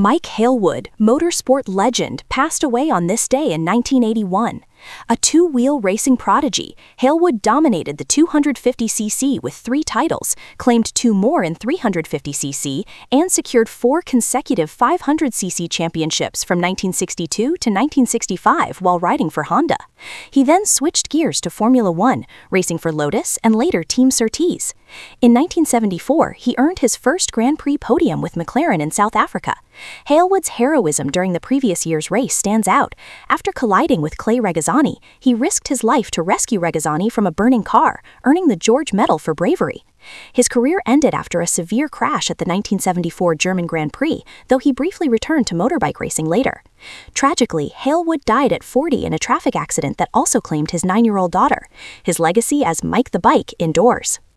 Mike Hailwood, motorsport legend, passed away on this day in 1981. A two-wheel racing prodigy, Hailwood dominated the 250cc with 3 titles, claimed 2 more in 350cc, and secured 4 consecutive 500cc championships from 1962 to 1965 while riding for Honda. He then switched gears to Formula One, racing for Lotus and later Team Surtees. In 1974, he earned his first Grand Prix podium with McLaren in South Africa. Hailwood's heroism during the previous year's race stands out. After colliding with Clay Regazzoni, he risked his life to rescue Regazzoni from a burning car, earning the George Medal for bravery. His career ended after a severe crash at the 1974 German Grand Prix, though he briefly returned to motorbike racing later. Tragically, Hailwood died at 40 in a traffic accident that also claimed his 9-year-old daughter. His legacy as Mike the Bike endures.